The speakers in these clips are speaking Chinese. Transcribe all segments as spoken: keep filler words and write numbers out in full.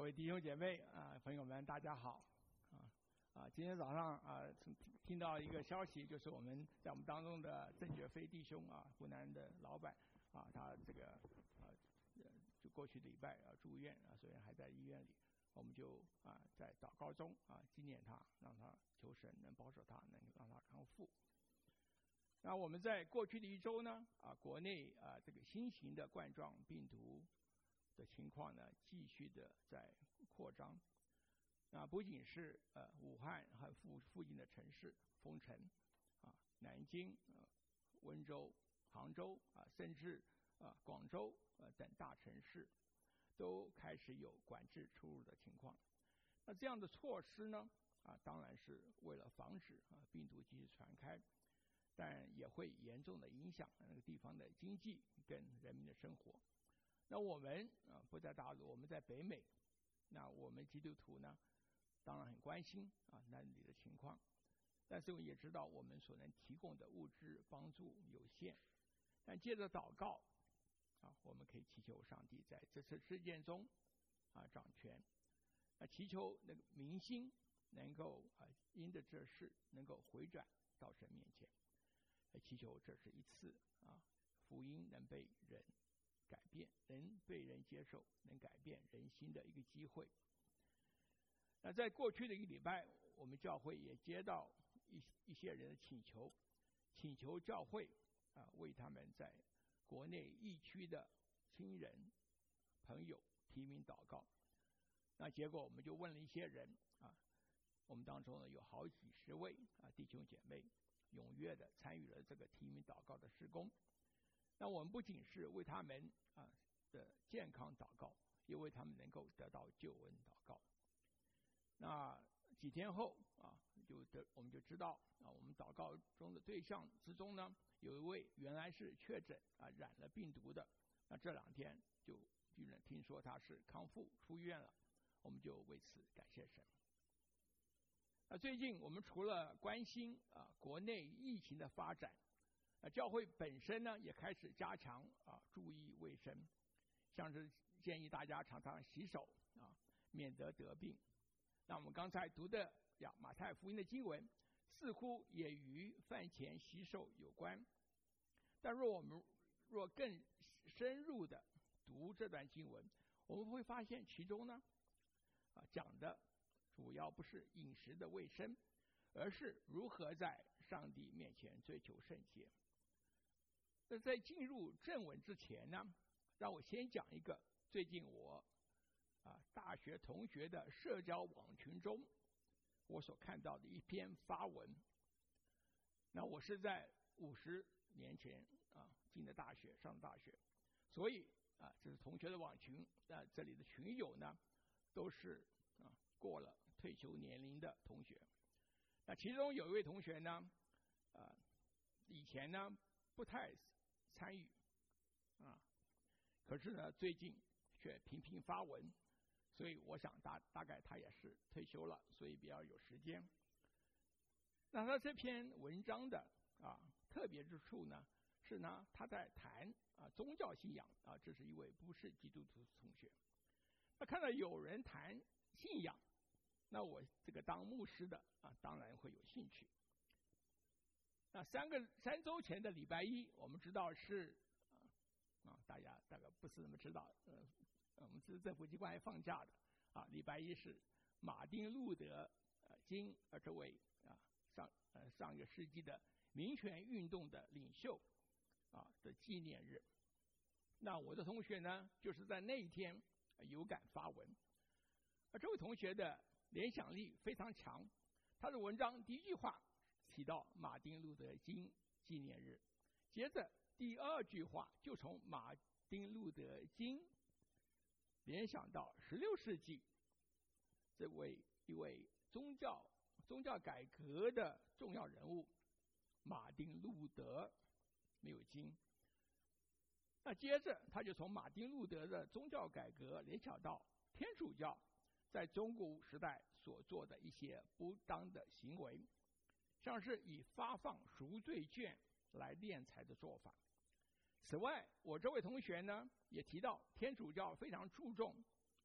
位弟兄姐妹啊，朋友们，大家好啊啊！今天早上啊，听到一个消息，就是我们在我们当中的郑觉飞弟兄啊，湖南的老板啊，他这个啊，就过去礼拜啊住院啊，所以还在医院里，我们就啊在祷告中啊纪念他，让他求神能保守他，能让他康复。那我们在过去的一周呢啊，国内啊这个新型的冠状病毒的情况呢，继续的在扩张。那不仅是呃武汉和附附近的城市封城，啊，南京、呃、温州、杭州啊，甚至啊广州呃等大城市，都开始有管制出入的情况。那这样的措施呢，啊，当然是为了防止啊病毒继续传开，但也会严重的影响那个地方的经济跟人民的生活。那我们啊不在大陆，我们在北美，那我们基督徒呢，当然很关心啊那里的情况，但是我也知道我们所能提供的物质帮助有限，但借着祷告啊，我们可以祈求上帝在这次事件中啊掌权，那祈求那个民心能够啊因着这事能够回转到神面前，祈求这是一次啊福音能被人改变，能被人接受，能改变人心的一个机会。那在过去的一个礼拜，我们教会也接到一一些人的请求，请求教会啊为他们在国内疫区的亲人朋友提名祷告。那结果我们就问了一些人啊，我们当中呢有好几十位啊弟兄姐妹踊跃的参与了这个提名祷告的事工。那我们不仅是为他们啊的健康祷告，也为他们能够得到救恩祷告。那几天后啊，就得我们就知道啊，我们祷告中的对象之中呢，有一位原来是确诊啊染了病毒的，那这两天就居然听说他是康复出院了，我们就为此感谢神。那最近我们除了关心啊国内疫情的发展，啊，教会本身呢也开始加强啊注意卫生，像是建议大家常常洗手啊，免得得病。那我们刚才读的呀马太福音的经文，似乎也与饭前洗手有关。但若我们若更深入的读这段经文，我们会发现其中呢啊讲的主要不是饮食的卫生，而是如何在上帝面前追求圣洁。那在进入正文之前呢，让我先讲一个最近我啊大学同学的社交网群中我所看到的一篇发文。那我是在五十年前啊进的大学，上大学，所以啊这是同学的网群，那这里的群友呢都是啊过了退休年龄的同学。那其中有一位同学呢，啊以前呢不太参与啊，可是呢最近却频频发文，所以我想大大概他也是退休了，所以比较有时间。那他这篇文章的啊特别之处呢，是呢他在谈啊宗教信仰啊，这是一位不是基督徒同学。那看到有人谈信仰，那我这个当牧师的啊当然会有兴趣。那三个三周前的礼拜一，我们知道是啊，啊大家大概不是那么知道，呃，我们是政府机关还放假的啊。礼拜一是马丁路德呃金呃这位啊上呃上一个世纪的民权运动的领袖啊的纪念日。那我的同学呢，就是在那一天有感发文。而这位同学的联想力非常强，他的文章第一句话提到马丁路德金纪念日，接着第二句话就从马丁路德金联想到十六世纪这位一位宗教宗教改革的重要人物马丁路德，没有金。那接着他就从马丁路德的宗教改革联想到天主教在中古时代所做的一些不当的行为，像是以发放赎罪券来敛财的做法。此外，我这位同学呢也提到天主教非常注重啊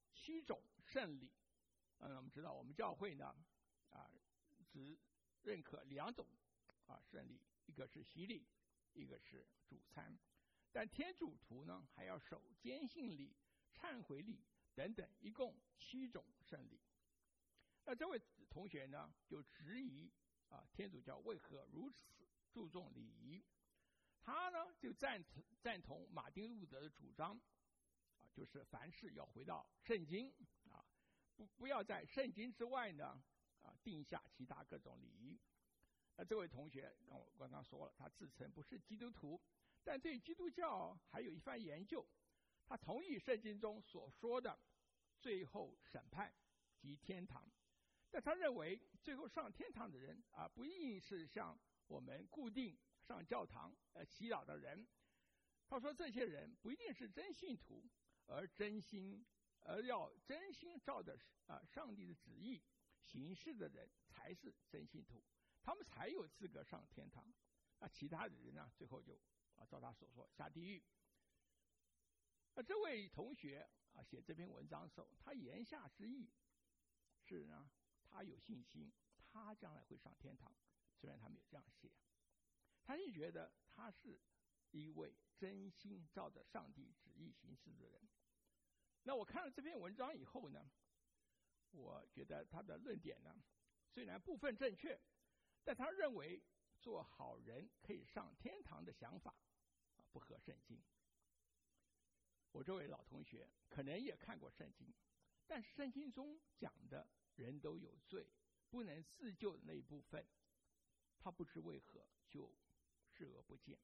七种圣礼。嗯，我们知道我们教会呢，啊，只认可两种啊圣礼，一个是洗礼，一个是主餐。但天主徒呢，还要守坚信礼、忏悔礼等等，一共七种圣礼。那这位同学呢，就质疑啊，天主教为何如此注重礼仪？他呢，就赞赞同马丁路德的主张，啊，就是凡事要回到圣经啊，不不要在圣经之外呢，啊，定下其他各种礼仪。那这位同学跟我刚刚说了，他自称不是基督徒，但对基督教还有一番研究。他同意圣经中所说的最后审判及天堂，但他认为最后上天堂的人啊，不一定是像我们固定上教堂呃祈祷的人。他说这些人不一定是真信徒，而真心而要真心照着啊上帝的旨意行事的人才是真信徒，他们才有资格上天堂。那其他的人呢，最后就啊照他所说下地狱。那这位同学啊写这篇文章的时候，他言下之意是呢，他有信心，他将来会上天堂。虽然他没有这样写，他就觉得他是一位真心照着上帝旨意行事的人。那我看了这篇文章以后呢，我觉得他的论点呢，虽然部分正确，但他认为做好人可以上天堂的想法啊不合圣经。我这位老同学可能也看过圣经，但是圣经中讲的人都有罪，不能自救的那一部分，他不知为何就视而不见。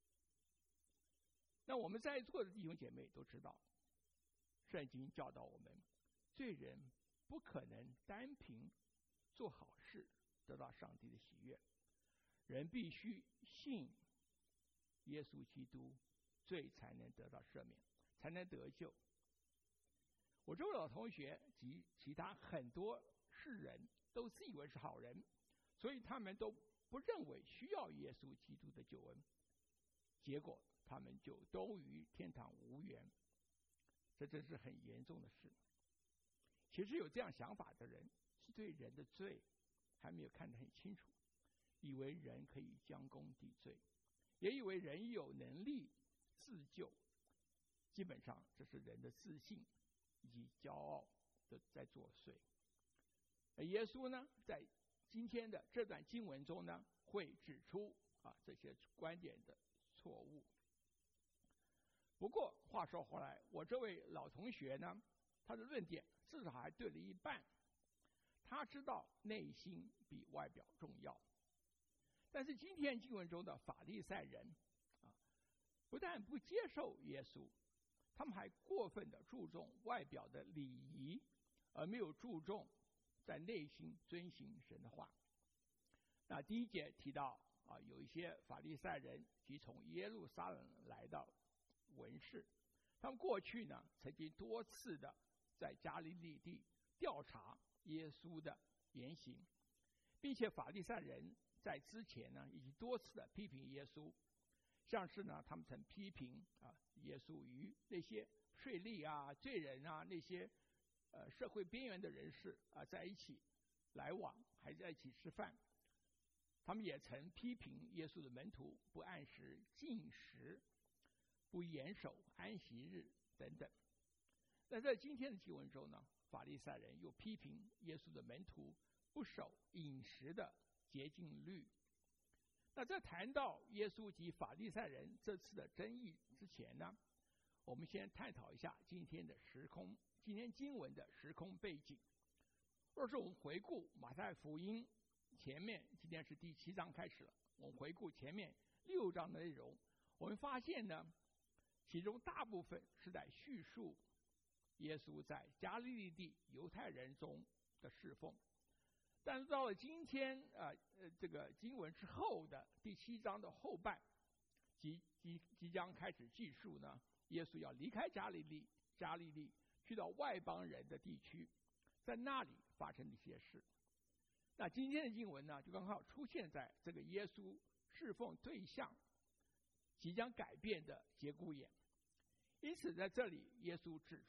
那我们在座的弟兄姐妹都知道，圣经教导我们，罪人不可能单凭做好事得到上帝的喜悦，人必须信耶稣基督，罪才能得到赦免，才能得救。我这位老同学及其他很多世人都自以为是好人，所以他们都不认为需要耶稣基督的救恩，结果他们就都与天堂无缘。这真是很严重的事。其实有这样想法的人，是对人的罪还没有看得很清楚，以为人可以将功抵罪，也以为人有能力自救。基本上这是人的自信以及骄傲的在作祟。而耶稣呢，在今天的这段经文中呢，会指出啊这些观点的错误。不过话说回来，我这位老同学呢，他的论点至少还对了一半。他知道内心比外表重要，但是今天经文中的法利赛人啊，不但不接受耶稣，他们还过分的注重外表的礼仪，而没有注重在内心遵行神的话。那第一节提到啊，有一些法利赛人即从耶路撒冷来到文士，他们过去呢曾经多次的在加利利地调查耶稣的言行，并且法利赛人在之前呢已经多次的批评耶稣，像是呢他们曾批评啊耶稣与那些税吏啊、罪人啊、那些呃社会边缘的人士啊在一起来往，还在一起吃饭。他们也曾批评耶稣的门徒不按时进食，不严守安息日等等。那在今天的经文中呢，法利赛人又批评耶稣的门徒不守饮食的洁净律。那在谈到耶稣及法利赛人这次的争议之前呢，我们先探讨一下今天的时空，今天经文的时空背景。若是我们回顾马太福音前面，今天是第七章开始了，我们回顾前面六章的内容，我们发现呢，其中大部分是在叙述耶稣在加利利地犹太人中的侍奉。但是到了今天啊、呃，这个经文之后的第七章的后半，即即即将开始记述呢，耶稣要离开加利利，加利利去到外邦人的地区，在那里发生的一些事。那今天的经文呢，就刚好出现在这个耶稣侍奉对象即将改变的节骨眼。因此在这里，耶稣指出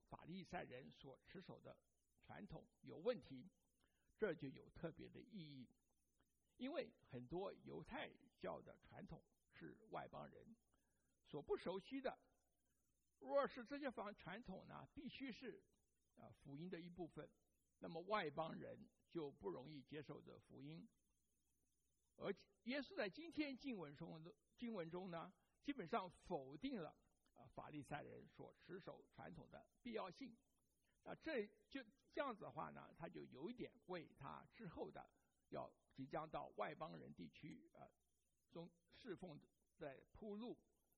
法利赛人所持守的传统有问题，这就有特别的意义。因为很多犹太教的传统是外邦人所不熟悉的，若是这些方传统呢，必须是啊福音的一部分，那么外邦人就不容易接受这福音。而耶稣在今天经文中的经文中呢，基本上否定了啊法利赛人所持守传统的必要性。啊，这就这样子的话呢，他就有一点为他之后的要即将到外邦人地区啊中侍奉在铺路。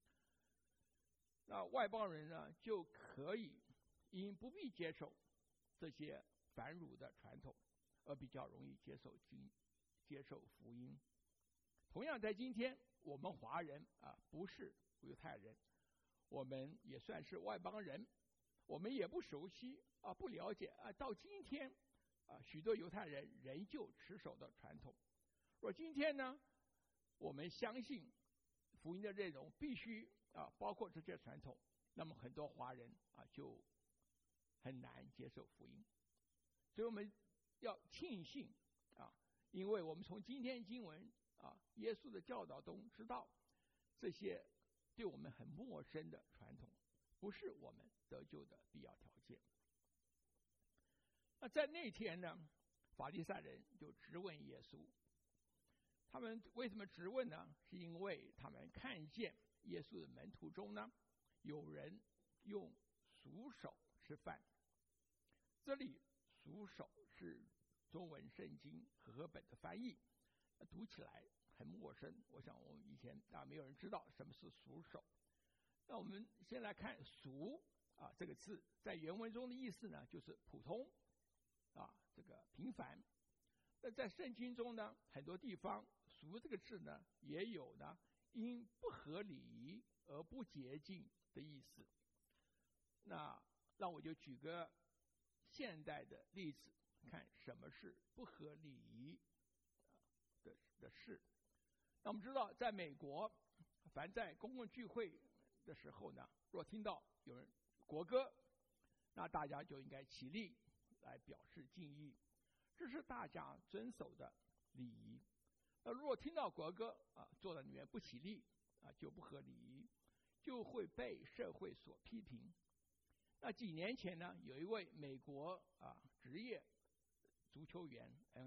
那外邦人呢，就可以因不必接受这些繁缛的传统，而比较容易接受经接受福音。同样在今天，我们华人啊不是犹太人，我们也算是外邦人，我们也不熟悉啊不了解啊，到今天啊许多犹太人仍旧持守的传统。而今天呢，我们相信福音的内容必须啊包括这些传统，那么很多华人啊就很难接受福音。所以我们要庆幸啊，因为我们从今天经文啊耶稣的教导中知道，这些对我们很陌生的传统不是我们得救的必要条件。那在那天呢，法利赛人就质问耶稣。他们为什么质问呢？是因为他们看见耶稣的门徒中呢，有人用鼠手吃饭。这里鼠手是中文圣经和合本的翻译，读起来很陌生。我想我们以前啊没有人知道什么是鼠手。那我们先来看鼠啊这个字，在原文中的意思呢，就是普通啊这个平凡。那在圣经中呢，很多地方俗这个字呢，也有呢因不合礼仪而不洁净的意思。那让我就举个现代的例子，看什么是不合礼仪的的事。那我们知道，在美国，凡在公共聚会的时候呢，若听到有人国歌，那大家就应该起立来表示敬意。这是大家遵守的礼仪。那如果听到国歌啊，坐在里面不起立啊，就不合礼仪，就会被社会所批评。那几年前呢，有一位美国啊职业足球员 N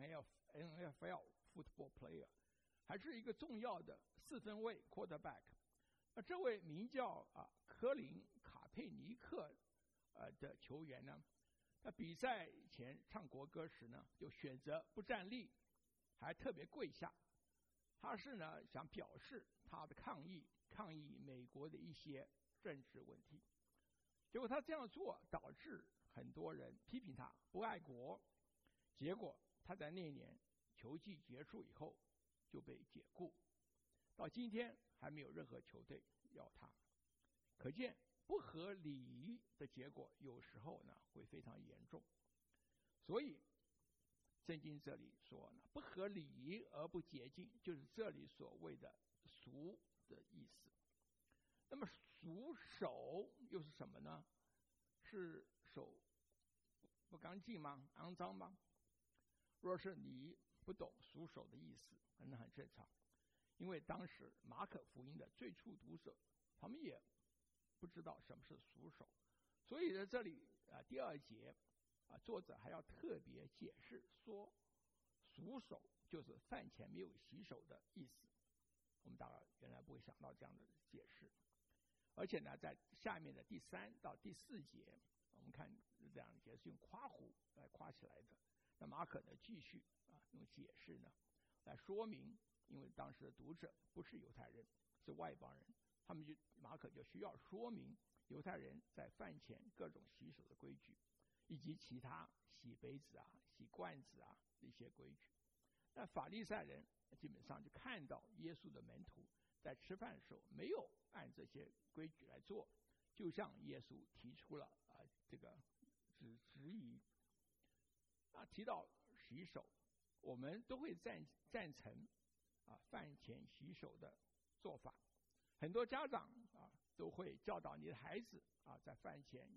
F L football player， 还是一个重要的四分卫 quarterback。那这位名叫啊科林卡佩尼克呃的球员呢，那比赛前唱国歌时呢，就选择不站立，还特别跪下。他是呢想表示他的抗议，抗议美国的一些政治问题。结果他这样做，导致很多人批评他不爱国。结果他在那年球季结束以后就被解雇，到今天还没有任何球队要他。可见不合礼仪的结果有时候呢会非常严重。所以圣经这里说呢，不合礼仪而不洁净，就是这里所谓的俗的意思。那么俗手又是什么呢？是手不干净吗？肮脏吗？若是你不懂俗手的意思，那很正常，因为当时马可福音的最初读者他们也不知道什么是俗手。所以在这里啊第二节啊作者还要特别解释说，俗手就是饭前没有洗手的意思。我们大概原来不会想到这样的解释。而且呢，在下面的第三到第四节，我们看这样的解释用夸胡来夸起来的。那马可呢继续啊用解释呢来说明，因为当时的读者不是犹太人，是外邦人，他们就马可就需要说明犹太人在饭前各种洗手的规矩，以及其他洗杯子啊、洗罐子啊的一些规矩。那法利赛人基本上就看到耶稣的门徒在吃饭的时候没有按这些规矩来做，就向耶稣提出了啊这个质质疑。啊，提到洗手，我们都会赞赞成啊饭前洗手的做法。很多家长啊都会教导你的孩子啊在饭前要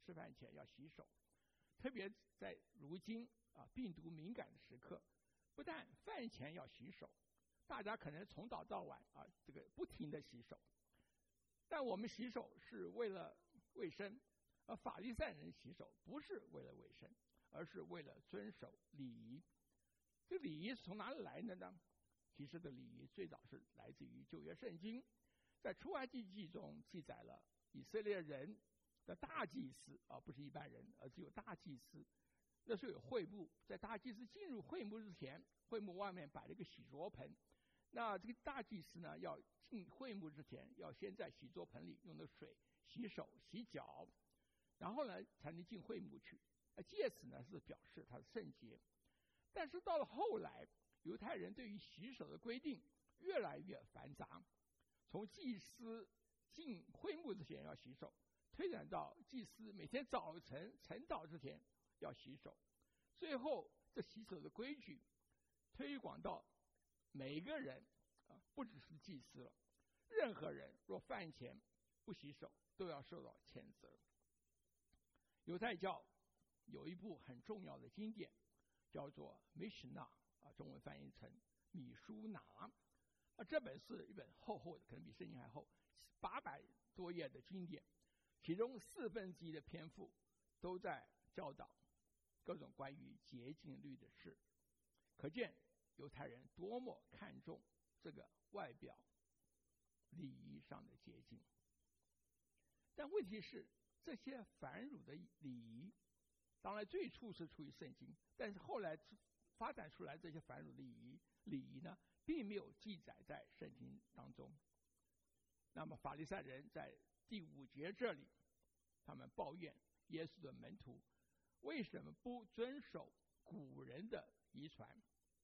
吃饭前要洗手，特别在如今啊病毒敏感的时刻，不但饭前要洗手，大家可能从早到晚啊这个不停的洗手，但我们洗手是为了卫生，而法利赛人洗手不是为了卫生，而是为了遵守礼仪。这礼仪是从哪里来的呢？其实的礼仪最早是来自于旧约圣经，在出埃及记中记载了以色列人的大祭司啊，不是一般人，而只有大祭司。那时候有会幕，在大祭司进入会幕之前，会幕外面摆了一个洗濯盆。那这个大祭司呢，要进会幕之前，要先在洗濯盆里用的水洗手、洗脚，然后呢才能进会幕去。借此呢是表示他的圣洁。但是到了后来，犹太人对于洗手的规定越来越繁杂，从祭司进会幕之前要洗手，推展到祭司每天早晨晨祷之前要洗手，最后这洗手的规矩推广到每个人啊，不只是祭司了，任何人若饭前不洗手，都要受到谴责。犹太教有一部很重要的经典，叫做 Mishnah 啊，中文翻译成米书拿。啊，这本是一本厚厚的，可能比圣经还厚，八百多页的经典，其中四分之一的篇幅都在教导各种关于洁净律的事。可见犹太人多么看重这个外表礼仪上的洁净。但问题是，这些繁缛的礼仪，当然最初是出于圣经，但是后来发展出来这些繁缛的礼仪礼仪呢，并没有记载在圣经当中。那么法利赛人在第五节这里，他们抱怨耶稣的门徒为什么不遵守古人的遗传。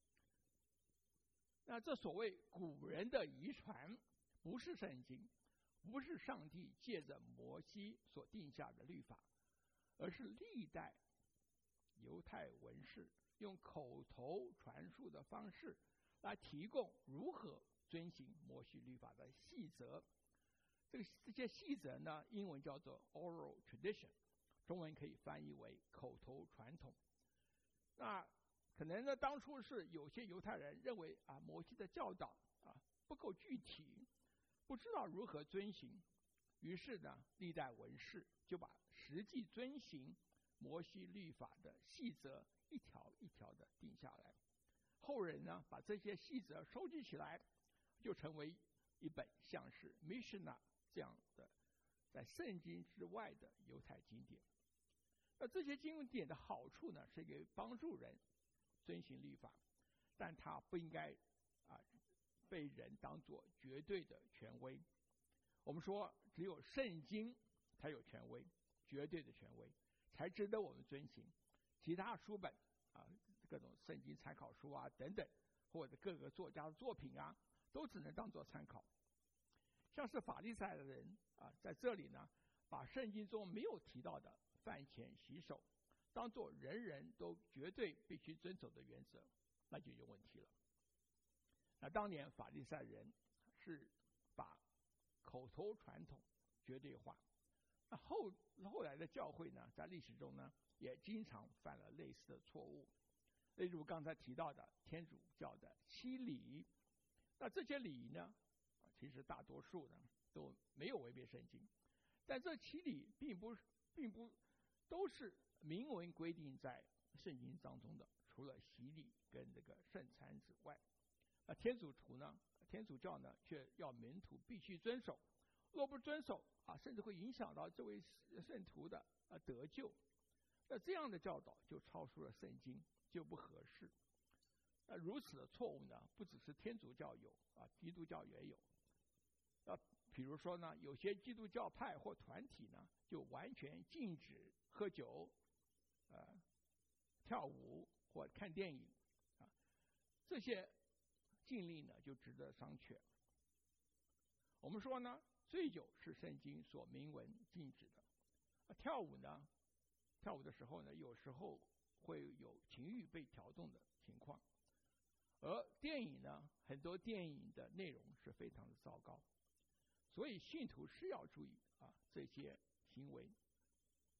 那这所谓古人的遗传，不是圣经，不是上帝借着摩西所定下的律法，而是历代犹太文士用口头传述的方式来提供如何遵行摩西律法的细则。这个这些细则呢，英文叫做 oral tradition， 中文可以翻译为口头传统。那可能呢，当初是有些犹太人认为啊，摩西的教导啊不够具体，不知道如何遵行，于是呢，历代文士就把实际遵行摩西律法的细则一条一条的定下来。后人呢，把这些细则收集起来，就成为一本像是 Mishnah 这样的在圣经之外的犹太经典。那这些经典的好处呢，是给帮助人遵行律法，但它不应该啊被人当作绝对的权威。我们说，只有圣经才有权威，绝对的权威，才值得我们遵行。其他书本啊，各种圣经参考书啊等等，或者各个作家的作品啊，都只能当作参考。像是法利赛的人啊，在这里呢，把圣经中没有提到的饭前洗手当作人人都绝对必须遵守的原则，那就有问题了。那当年法利赛人是把口头传统绝对化，那后后来的教会呢，在历史中呢，也经常犯了类似的错误。例如刚才提到的天主教的七礼，那这些礼仪呢，其实大多数呢都没有违背圣经，但这七礼并不并不都是明文规定在圣经当中的，除了洗礼跟这个圣餐之外，那天主徒呢，天主教呢，却要门徒必须遵守，若不遵守啊，甚至会影响到这位圣徒的啊得救。那这样的教导就超出了圣经，就不合适。那如此的错误呢，不只是天主教有啊，基督教也有。啊，比如说呢，有些基督教派或团体呢，就完全禁止喝酒、呃、跳舞或看电影啊，这些禁令呢，就值得商榷。我们说呢，醉酒是圣经所明文禁止的，啊、跳舞呢，跳舞的时候呢，有时候会有情欲被挑动的情况，而电影呢，很多电影的内容是非常的糟糕。所以信徒是要注意啊这些行为，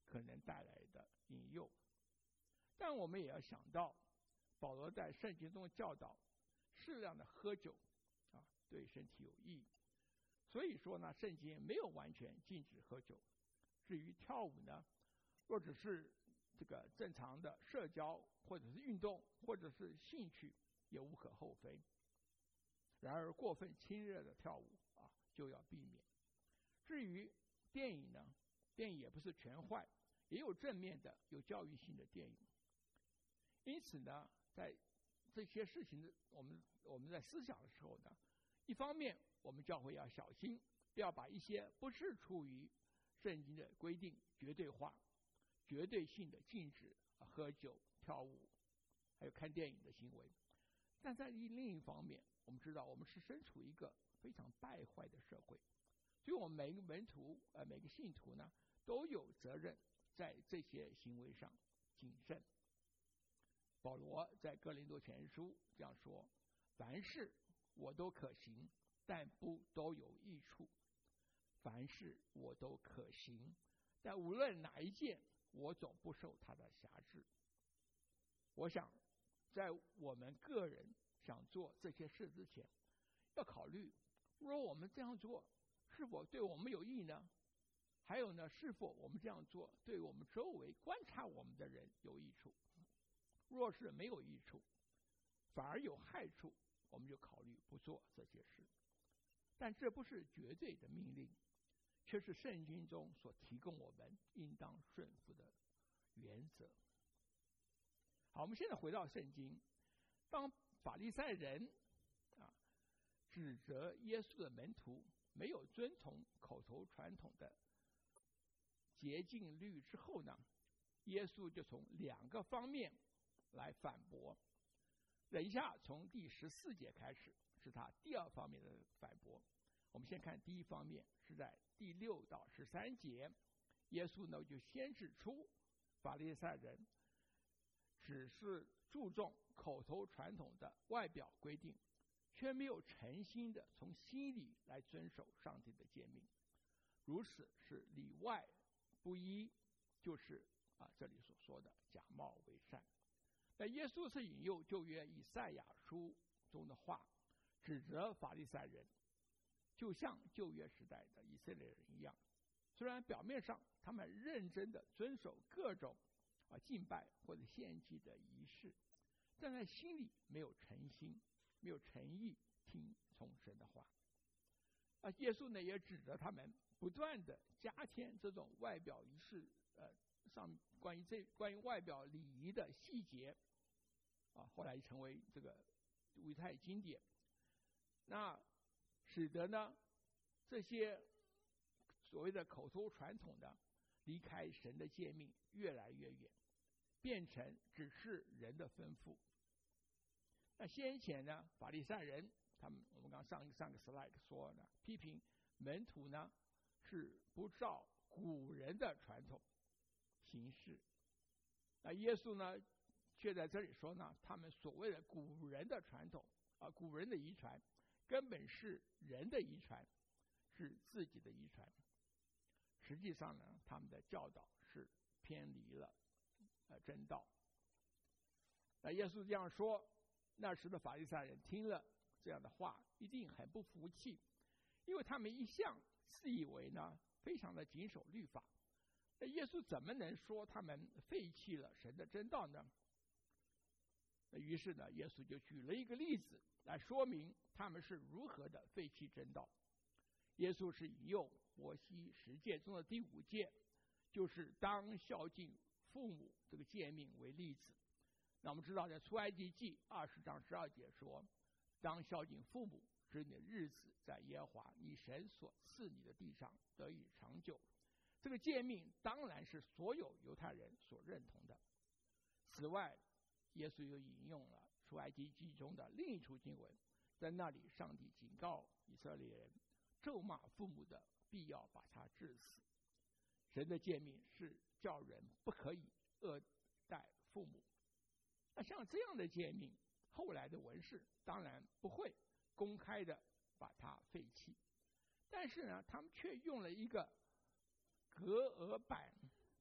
可能带来的引诱。但我们也要想到，保罗在圣经中教导适量的喝酒啊，对身体有益。所以说呢，圣经没有完全禁止喝酒。至于跳舞呢，或者是这个正常的社交，或者是运动，或者是兴趣，也无可厚非。然而过分亲热的跳舞啊，就要避免。至于电影呢，电影也不是全坏，也有正面的、有教育性的电影。因此呢，在这些事情我们我们在思想的时候呢，一方面我们教会要小心，不要把一些不是出于圣经的规定绝对化、绝对性的禁止喝酒、跳舞，还有看电影的行为。但在另一方面，我们知道我们是身处一个非常败坏的社会，所以我们每个门徒呃每个信徒呢，都有责任在这些行为上谨慎。保罗在哥林多前书这样说：凡事我都可行，但不都有益处；凡事我都可行，但无论哪一件，我总不受他的辖制。我想在我们个人想做这些事之前，要考虑，如果我们这样做是否对我们有益呢？还有呢，是否我们这样做对我们周围观察我们的人有益处？若是没有益处，反而有害处，我们就考虑不做这些事。但这不是绝对的命令，却是圣经中所提供我们应当顺服的原则。好，我们现在回到圣经，当法利赛人啊指责耶稣的门徒没有遵从口头传统的洁净律之后呢，耶稣就从两个方面来反驳。等一下从第十四节开始是他第二方面的反驳。我们先看第一方面，是在第六到十三节，耶稣呢就先指出法利赛人只是注重口头传统的外表规定，却没有诚心的从心里来遵守上帝的诫命，如此是里外不一，就是啊这里所说的假冒为善。那耶稣是引用旧约以赛亚书中的话，指责法利赛人，就像旧约时代的以色列人一样，虽然表面上他们认真的遵守各种啊敬拜或者献祭的仪式，但在心里没有诚心，没有诚意听从神的话。啊，耶稣呢也指责他们不断的加添这种外表仪式呃上关于这关于外表礼仪的细节啊，后来成为这个犹太经典，那使得呢这些所谓的口头传统的离开神的诫命越来越远，变成只是人的吩咐。那先前呢法利赛人他们，我们刚上上个 slide 说呢，批评门徒呢是不照古人的传统行事。那耶稣呢却在这里说呢，他们所谓的古人的传统啊，古人的遗传根本是人的遗传，是自己的遗传。实际上呢，他们的教导是偏离了呃真道。那耶稣这样说，那时的法利赛人听了这样的话，一定很不服气，因为他们一向自以为呢非常的谨守律法。那耶稣怎么能说他们废弃了神的真道呢？那于是呢，耶稣就举了一个例子来说明他们是如何的废弃真道。耶稣是引用摩西十诫中的第五诫，就是当孝敬父母这个诫命为例子。那我们知道，在出埃及记二十章十二节说，当孝敬父母，使你的日子在耶和华你神所赐你的地上得以长久。这个诫命当然是所有犹太人所认同的。此外，耶稣又引用了出埃及记中的另一处经文，在那里上帝警告以色列人，咒骂父母的必要把他治死。神的诫命是叫人不可以恶待父母。那像这样的诫命，后来的文士当然不会公开的把它废弃，但是呢，他们却用了一个隔额版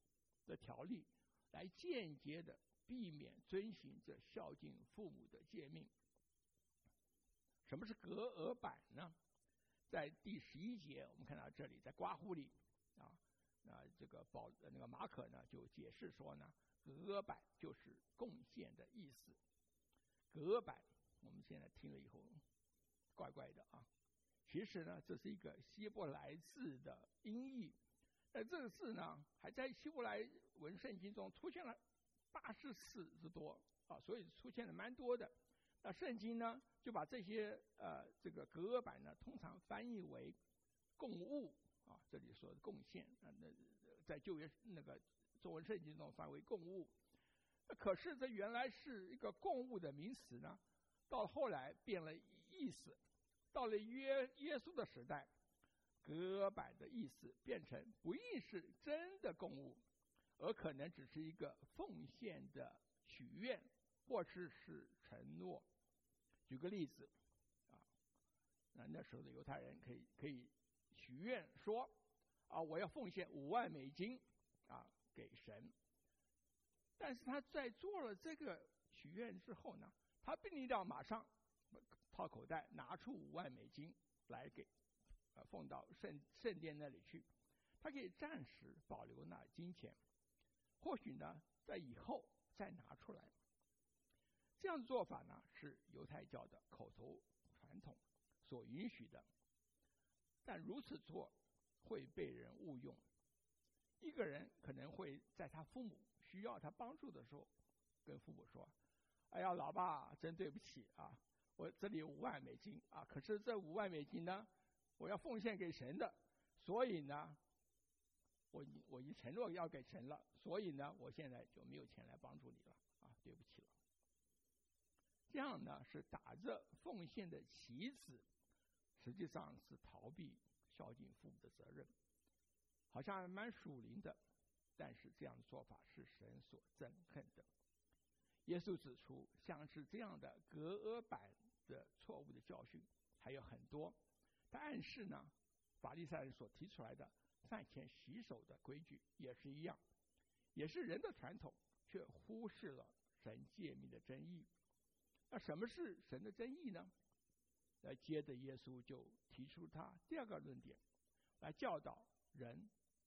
的条例，来间接的避免遵行这孝敬父母的诫命。什么是革额版呢？在第十一节，我们看到这里，在刮胡里啊，那这个保那个马可呢就解释说呢，革额版就是贡献的意思。革额版我们现在听了以后，怪怪的啊。其实呢，这是一个希伯来字的音译。那这个字呢，还在希伯来文圣经中出现了八十次之多啊，所以出现了蛮多的。那圣经呢，就把这些呃这个革额版呢，通常翻译为供物啊，这里说的贡献啊，那在旧约那个中文圣经中翻为供物。那可是这原来是一个供物的名词呢，到后来变了意思，到了约耶稣的时代，革额版的意思变成不一定是真的供物，而可能只是一个奉献的许愿，或是是承诺。举个例子啊，那那时候的犹太人可以可以许愿说啊，我要奉献五万美金啊给神。但是他在做了这个许愿之后呢，他不一定要马上掏口袋拿出五万美金来给呃奉到圣圣殿那里去，他可以暂时保留那金钱，或许呢在以后再拿出来。这样的做法呢，是犹太教的口头传统所允许的，但如此做会被人误用。一个人可能会在他父母需要他帮助的时候，跟父母说：“哎呀，老爸，真对不起啊，我这里有五万美金啊，可是这五万美金呢，我要奉献给神的，所以呢，我我已承诺要给神了，所以呢，我现在就没有钱来帮助你了啊，对不起了。”这样呢是打着奉献的旗子，实际上是逃避孝敬父母的责任，好像蛮属灵的，但是这样的做法是神所憎恨的。耶稣指出，像是这样的革额版的错误的教训还有很多。他暗示呢，法利赛人所提出来的饭前洗手的规矩也是一样，也是人的传统，却忽视了神诫命的真意。那什么是神的真意呢？来接着耶稣就提出他第二个论点，来教导人，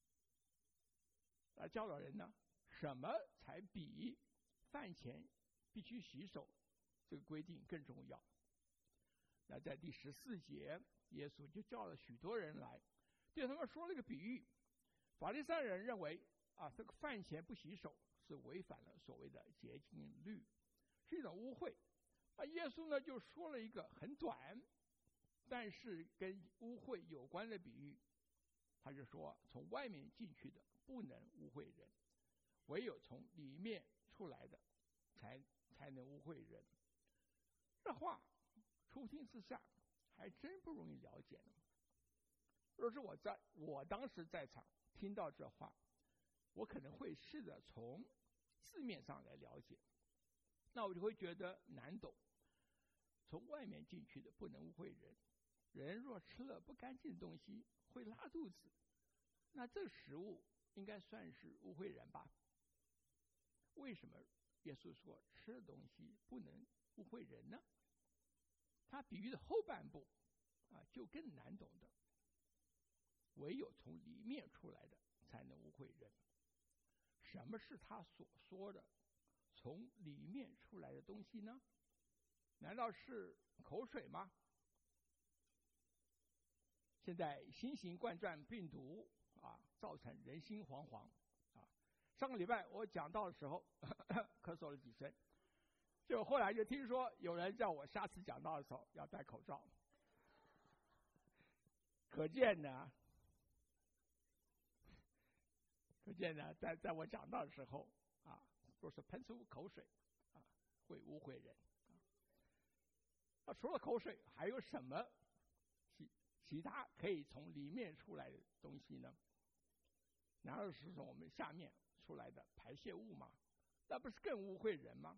来教导人呢，什么才比饭前必须洗手这个规定更重要。那在第十四节，耶稣就叫了许多人来，对他们说了一个比喻。法利赛人认为啊，这个饭前不洗手是违反了所谓的洁净律，是一种污秽。啊，耶稣呢就说了一个很短，但是跟污秽有关的比喻。他就说，从外面进去的不能污秽人，唯有从里面出来的才才能污秽人。这话初听之下还真不容易了解呢。若是我在我当时在场听到这话，我可能会试着从字面上来了解，那我就会觉得难懂。从外面进去的不能污秽人，人若吃了不干净的东西会拉肚子，那这食物应该算是污秽人吧？为什么耶稣说吃的东西不能污秽人呢？他比喻的后半部啊，就更难懂的。唯有从里面出来的才能污秽人。什么是他所说的从里面出来的东西呢？难道是口水吗？现在新型冠状病毒啊，造成人心惶惶啊。上个礼拜我讲到的时候咳嗽了几声，就后来就听说有人叫我下次讲到的时候要戴口罩，可见呢，可见呢，在在我讲到的时候啊，若是喷出口水啊，会污秽人。那除了口水，还有什么其其他可以从里面出来的东西呢？难道是从我们下面出来的排泄物吗？那不是更污秽人吗？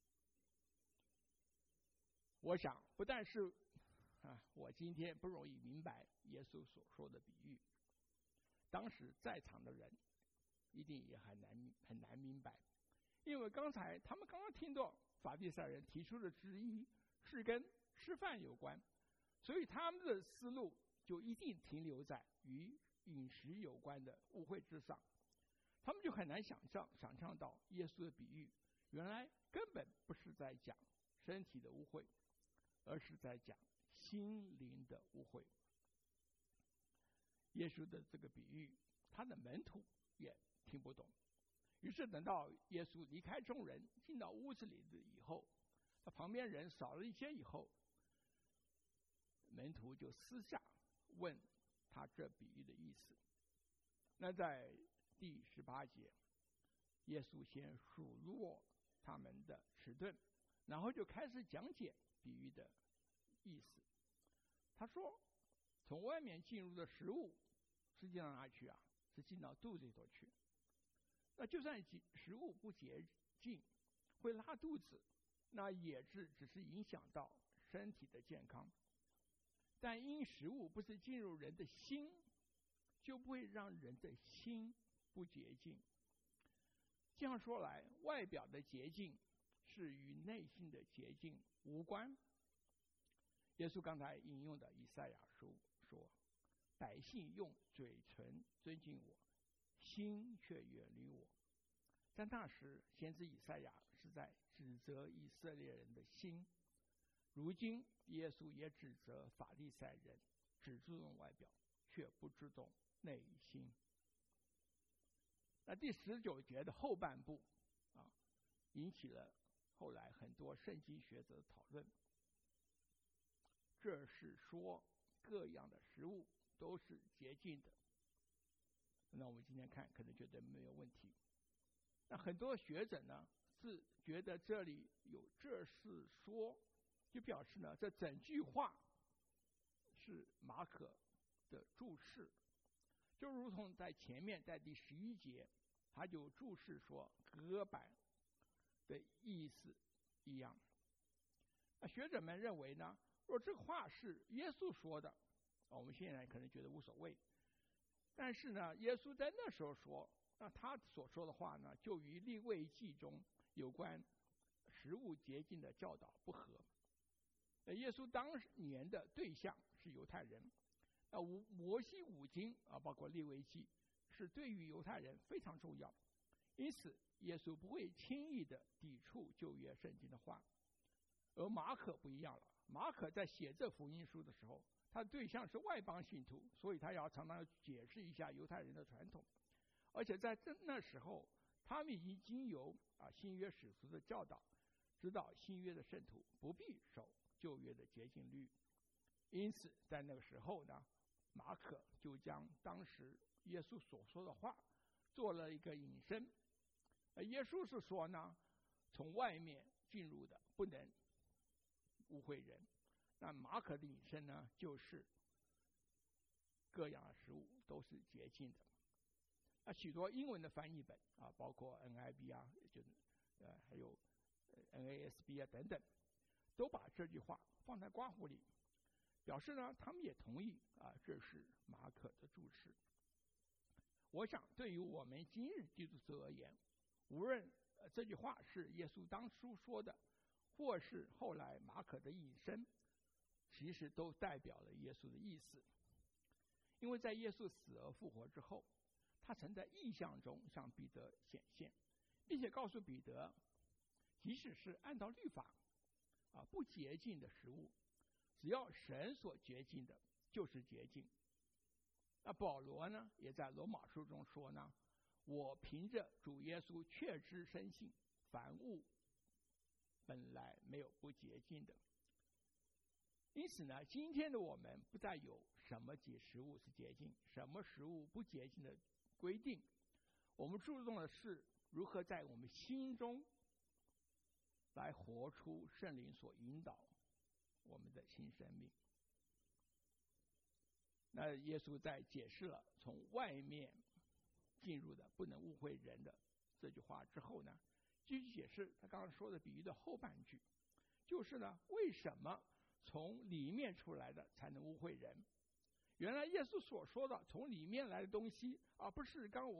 我想，不但是啊，我今天不容易明白耶稣所说的比喻，当时在场的人一定也很难很难明白，因为刚才他们刚刚听到法利赛人提出的质疑是跟吃饭有关，所以他们的思路就一定停留在与饮食有关的误会之上，他们就很难想象想象到耶稣的比喻原来根本不是在讲身体的污秽，而是在讲心灵的污秽。耶稣的这个比喻，他的门徒也听不懂，于是等到耶稣离开众人进到屋子里以后，他旁边人少了一些以后，门徒就私下问他这比喻的意思。那在第十八节，耶稣先数落他们的迟钝，然后就开始讲解比喻的意思。他说，从外面进入的食物是进到哪去啊？是进到肚子里头去。那就算食物不洁净，会拉肚子，那也是只是影响到身体的健康。但因食物不是进入人的心，就不会让人的心不洁净。这样说来，外表的洁净是与内心的洁净无关。耶稣刚才引用的以赛亚书说，百姓用嘴唇尊敬我，心却远离我。在那时，先知以赛亚是在指责以色列人的心，如今耶稣也指责法利赛人只注重外表，却不注重内心。那第十九节的后半部啊，引起了后来很多圣经学者的讨论。这是说各样的食物都是洁净的。那我们今天看可能觉得没有问题。那很多学者呢是觉得这里有这是说，就表示呢这整句话是马可的注释，就如同在前面在第十一节他就注释说隔板的意思一样。那学者们认为呢，若这话是耶稣说的，我们现在可能觉得无所谓，但是呢耶稣在那时候说，那他所说的话呢就与利未记中有关食物洁净的教导不合。耶稣当年的对象是犹太人，那摩西五经啊，包括利未记是对于犹太人非常重要，因此耶稣不会轻易的抵触旧约圣经的话。而马可不一样了，马可在写这福音书的时候，他的对象是外邦信徒，所以他要常常解释一下犹太人的传统，而且在这那时候他们已经经由啊新约使徒的教导，知道新约的圣徒不必守旧约的洁净律，因此在那个时候呢，马可就将当时耶稣所说的话做了一个引申。耶稣是说呢，从外面进入的不能污秽人，那马可的引申呢，就是各样的食物都是洁净的。那许多英文的翻译本啊，包括 N I V 啊，就是呃还有 N A S B 啊等等，都把这句话放在括弧里，表示呢他们也同意啊这是马可的注释。我想对于我们今日基督徒而言，无论、呃、这句话是耶稣当初说的，或是后来马可的引申，其实都代表了耶稣的意思。因为在耶稣死而复活之后，他曾在异象中向彼得显现，并且告诉彼得，即使是按照律法啊不洁净的食物，只要神所洁净的就是洁净。那保罗呢也在罗马书中说呢，我凭着主耶稣确知深信，凡物本来没有不洁净的。因此呢，今天的我们不再有什么洁食物是洁净，什么食物不洁净的规定，我们注重的是如何在我们心中来活出圣灵所引导我们的新生命。那耶稣在解释了从外面进入的不能误会人的这句话之后呢，继续解释他刚刚说的比喻的后半句，就是呢，为什么从里面出来的才能误会人？原来耶稣所说的从里面来的东西，而不是刚我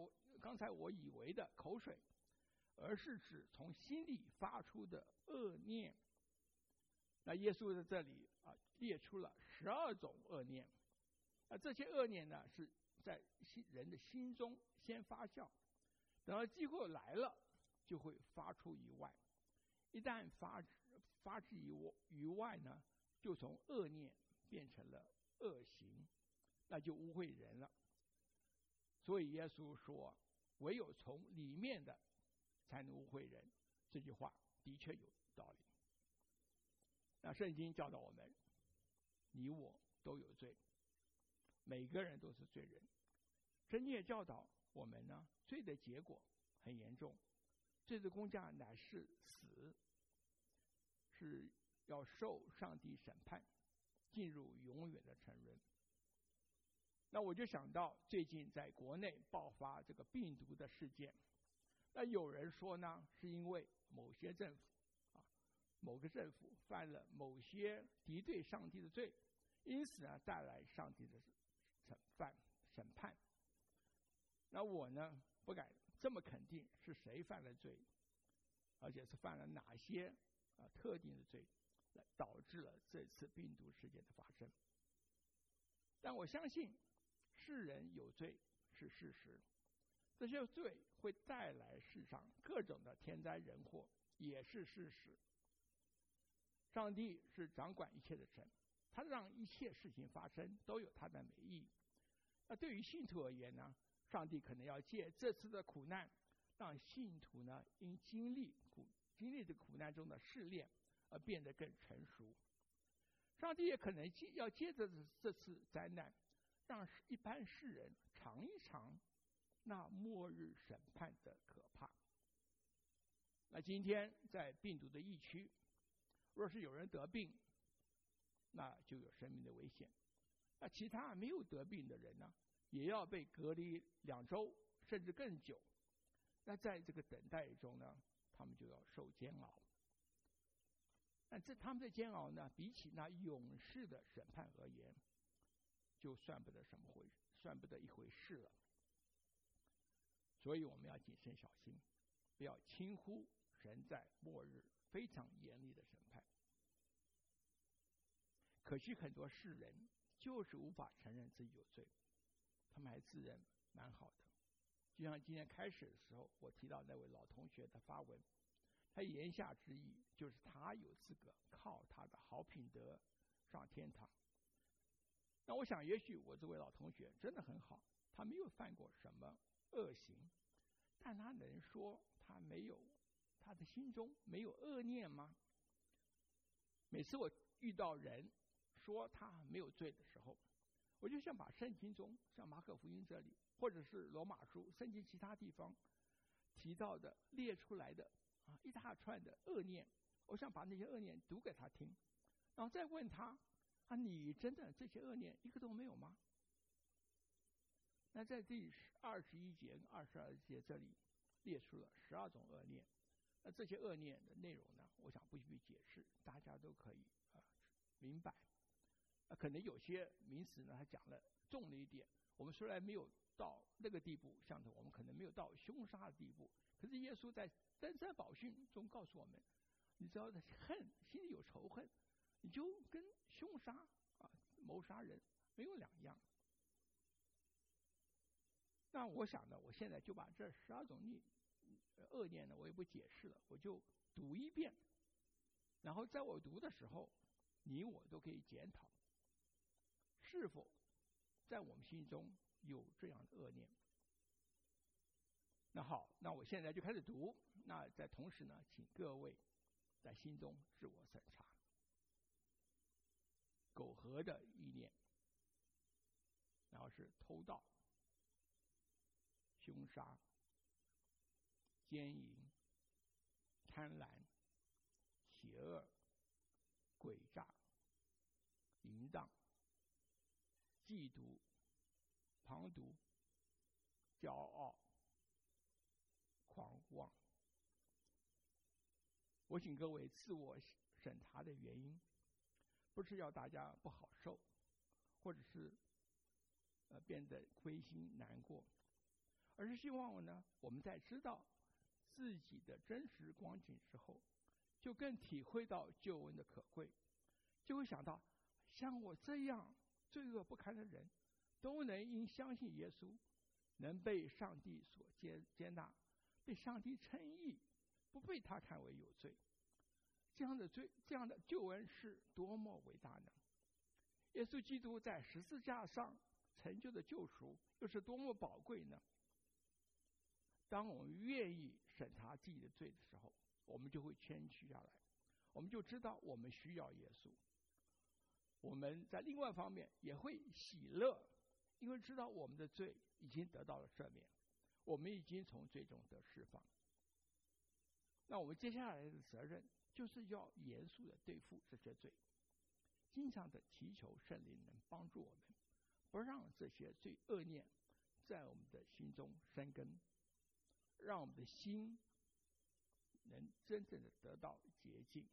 刚才我以为的口水，而是指从心里发出的恶念。那耶稣在这里啊列出了十二种恶念，那这些恶念呢是在人的心中先发酵，等到机会来了就会发出于外，一旦发发至于外呢，就从恶念变成了恶行，那就污秽人了。所以耶稣说，唯有从里面的才能污秽人，这句话的确有道理。那圣经教导我们，你我都有罪，每个人都是罪人。真也教导我们呢，罪的结果很严重，罪的工价乃是死，是要受上帝审判，进入永远的沉沦。那我就想到最近在国内爆发这个病毒的事件，那有人说呢，是因为某些政府啊，某个政府犯了某些敌对上帝的罪，因此呢带来上帝的审判审判。那我呢不敢这么肯定是谁犯了罪，而且是犯了哪些啊特定的罪，来导致了这次病毒事件的发生。但我相信世人有罪是事实，这些罪会带来世上各种的天灾人祸也是事实。上帝是掌管一切的神，他让一切事情发生都有他的美意。那对于信徒而言呢，上帝可能要借这次的苦难，让信徒呢因经历苦经历这苦难中的试炼而变得更成熟。上帝也可能要借着这次灾难，让一般世人尝一尝那末日审判的可怕。那今天在病毒的疫区，若是有人得病，那就有生命的危险。那其他没有得病的人呢，也要被隔离两周甚至更久。那在这个等待中呢，他们就要受煎熬。但这他们的煎熬呢，比起那永世的审判而言，就算不得什么回，算不得一回事了。所以我们要谨慎小心，不要轻忽神在末日非常严厉的审判。可惜很多世人就是无法承认自己有罪，他们还自认蛮好的。就像今天开始的时候，我提到那位老同学的发文，他言下之意就是他有资格靠他的好品德上天堂。那我想也许我这位老同学真的很好，他没有犯过什么恶行，但他能说他没有他的心中没有恶念吗？每次我遇到人说他没有罪的时候，我就想把圣经中像马可福音这里或者是罗马书圣经其他地方提到的列出来的啊一大串的恶念，我想把那些恶念读给他听，然后再问他啊，你真的这些恶念一个都没有吗？那在第二十一节跟二十二节这里列出了十二种恶念。那这些恶念的内容呢，我想不必解释，大家都可以啊明白。那可能有些名词呢，他讲了重了一点。我们虽然没有到那个地步，像我们可能没有到凶杀的地步，可是耶稣在登山宝训中告诉我们，你只要恨，心里有仇恨，你就跟凶杀啊、谋杀人没有两样。那我想呢，我现在就把这十二种逆恶念呢，我也不解释了，我就读一遍，然后在我读的时候，你我都可以检讨，是否在我们心中有这样的恶念。那好，那我现在就开始读，那在同时呢，请各位在心中自我审查。苟合的意念，然后是偷盗、凶杀、奸淫、贪婪、邪恶、诡诈、淫荡、嫉妒、旁读、骄傲、狂妄。我请各位自我审查的原因，不是要大家不好受，或者是呃变得灰心难过， 而是希望呢，我们在知道自己的真实光景之后，就更体会到救恩的可贵，就会想到，像我这样罪恶不堪的人，都能因相信耶稣，能被上帝所接接纳，被上帝称义，不被他看为有罪。这样的罪，这样的救恩是多么伟大呢？耶稣基督在十字架上成就的救赎，又是多么宝贵呢？当我们愿意审查自己的罪的时候，我们就会谦虚下来，我们就知道我们需要耶稣。我们在另外一方面也会喜乐，因为知道我们的罪已经得到了赦免，我们已经从罪中得释放。那我们接下来的责任就是要严肃的对付这些罪，经常的祈求圣灵能帮助我们，不让这些罪恶念在我们的心中生根，让我们的心能真正的得到洁净。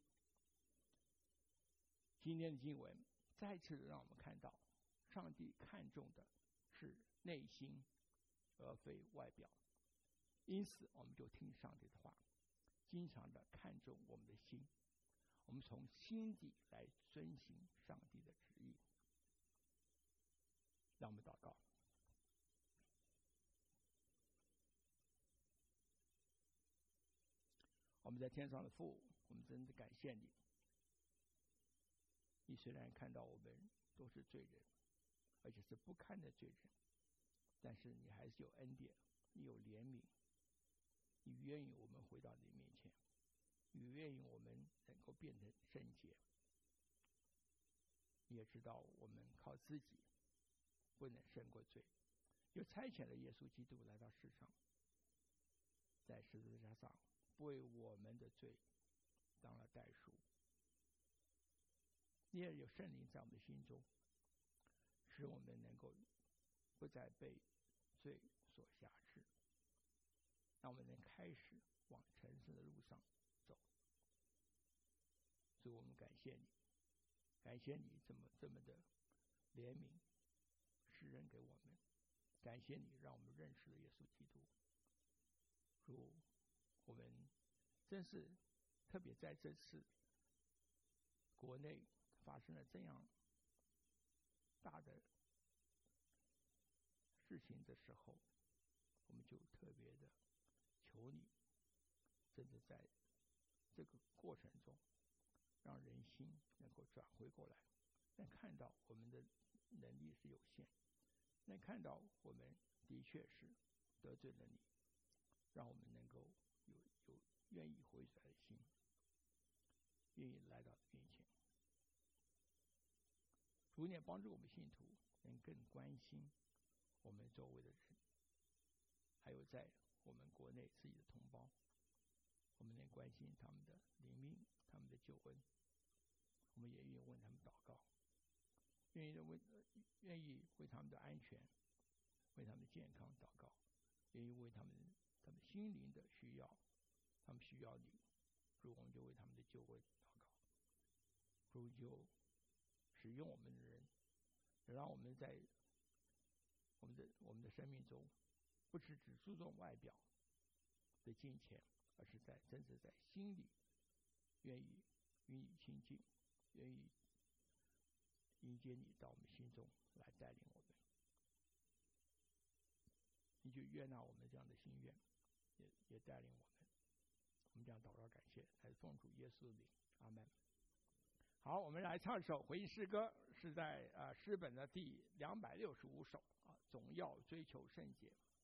今天的经文再次的让我们看到，上帝看重的是内心，而非外表。因此，我们就听上帝的话，经常的看重我们的心，我们从心底来遵行上帝的旨意。让我们祷告。我们在天上的父，我们真的感谢你。你虽然看到我们都是罪人，而且是不堪的罪人，但是你还是有恩典，你有怜悯，你愿意我们回到你面前，你愿意我们能够变成圣洁。你也知道我们靠自己不能胜过罪，又差遣了耶稣基督来到世上，在十字架上为我们的罪当了代赎。你也有圣灵在我们的心中，使我们能够不再被罪所辖制，让我们能开始往成圣的路上走。所以我们感谢你，感谢你这么这么的怜悯施恩给我们，感谢你让我们认识了耶稣基督。如我们真是特别在这次国内发生了这样大的事情的时候，我们就特别的求你，甚至在这个过程中，让人心能够转回过来，能看到我们的能力是有限，能看到我们的确是得罪了你，让我们能够有有愿意回转的心，愿意来到面前。主也帮助我们信徒能更关心我们周围的人，还有在我们国内自己的同胞，我们能关心他们的灵命，他们的救恩，我们也愿意为他们祷告，愿意为愿意为他们的安全，为他们的健康祷告，愿意为他们他们心灵的需要，他们需要你，主我们就为他们的救恩祷告。主就使用我们的人，让我们在我们的我们的生命中，不是只注重外表的金钱，而是在真正在心里愿意与你亲近，愿意迎接你到我们心中来带领我们。你就悦纳我们这样的心愿，也也带领我们。我们这样祷告感谢，来奉主耶稣的名，阿们。好，我们来唱一首回应诗歌，是在呃诗本的第两百六十五首啊，总要追求圣洁。